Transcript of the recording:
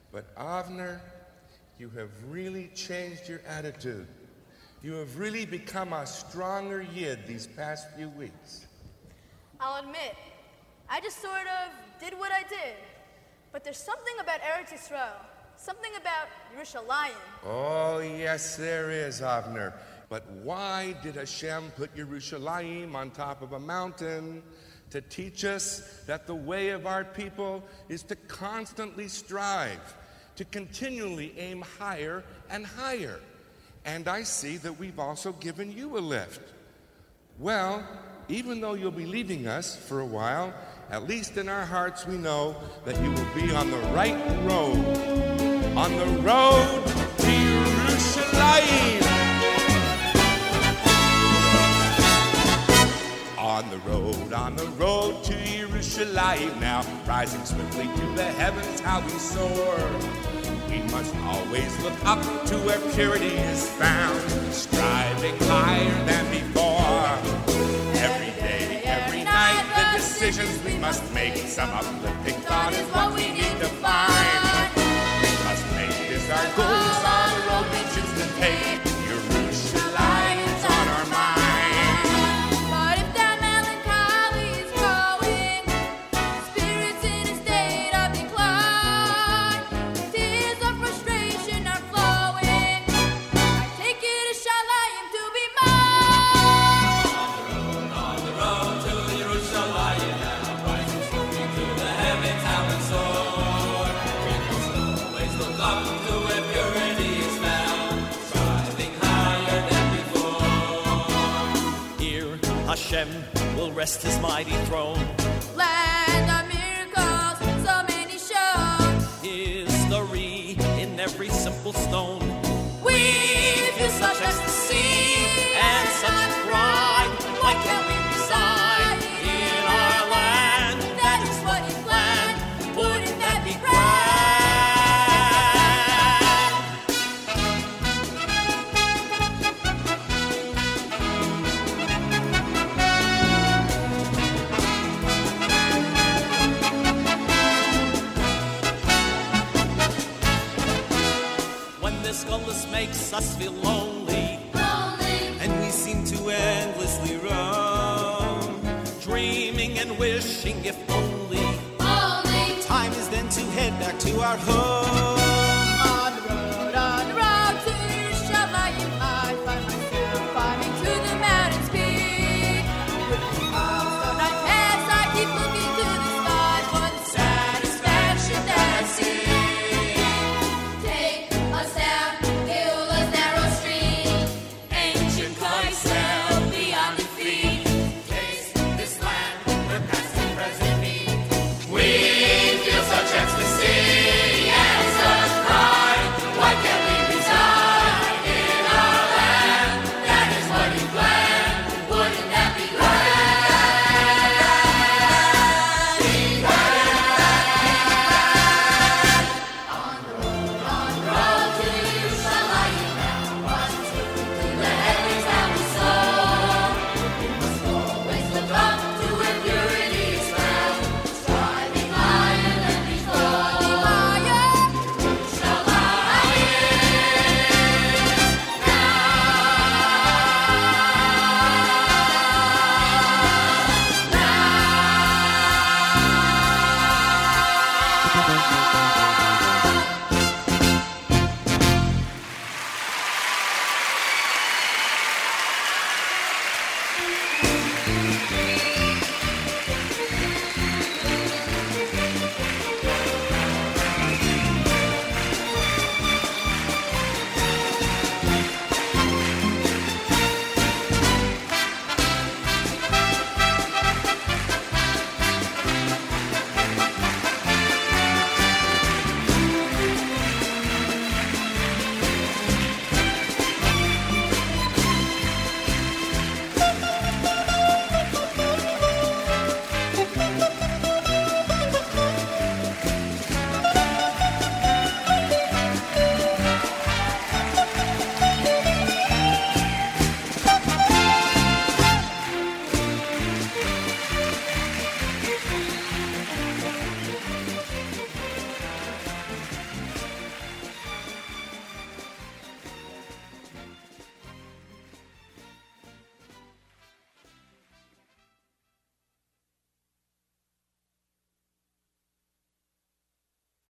But Avner, you have really changed your attitude. You have really become a stronger Yid these past few weeks. I'll admit, I just sort of did what I did. But there's something about Eretz Yisrael, something about Yerushalayim. Oh, yes, there is, Avner. But why did Hashem put Yerushalayim on top of a mountain? To teach us that the way of our people is to constantly strive, to continually aim higher and higher. And I see that we've also given you a lift. Well, even though you'll be leaving us for a while, at least in our hearts we know that you will be on the right road. On the road to Yerushalayim. On the road to Yerushalayim now, rising swiftly to the heavens, how we soar. We must always look up to where purity is found, striving higher than before. Every day, every night, the decisions we must make, some uplifting thought is what we need to find. We must make this our goals on the road we choose to take. Yerushalayim's on our mind. Hashem will rest his mighty throne. Land of miracles, so many shows. History in every simple stone. We feel such ecstasy and such pride. Why can't we reside in our land? That is what he planned. Wouldn't that be grand? This gullus makes us feel lonely, and we seem to endlessly roam, dreaming and wishing if only time is then to head back to our home.